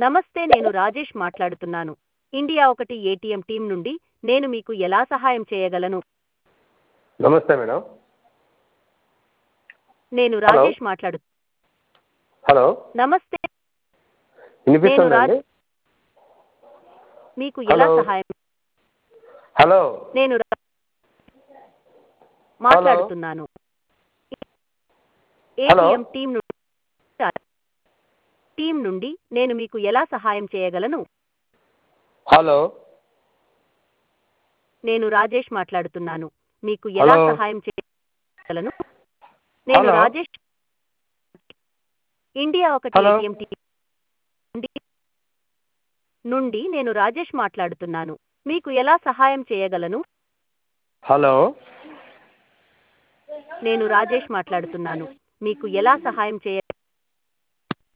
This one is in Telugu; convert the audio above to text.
నమస్తే, నేను రాజేష్ మాట్లాడుతున్నాను. ఇండియా ఒకటి ఏటీఎం టీం నుండి. నేను మీకు ఎలా సహాయం చేయగలను? నమస్తే మేడం. నేను హలో రాజేష్ మాట్లాడు హలో నమస్తే, నేను వినిపిస్తుందండి? మీకు ఎలా హలో సహాయం? హలో నేను హలో మాట్లాడుతున్నాను. హలో ఏటీఎం టీం నుండి నేను మీకు ఎలా సహాయం చేయగలను? హలో నేను రాజేష్ మాట్లాడుతున్నాను. మీకు ఎలా హలో సహాయం చేయగలను? నేను హలో రాజేష్, ఇండియా ఒకటి హలో ఏటీఎం టీం నుండి నేను రాజేష్ మాట్లాడుతున్నాను. మీకు ఎలా సహాయం చేయగలను? హలో నేను రాజేష్ మాట్లాడుతున్నాను. మీకు ఎలా సహాయం చేయ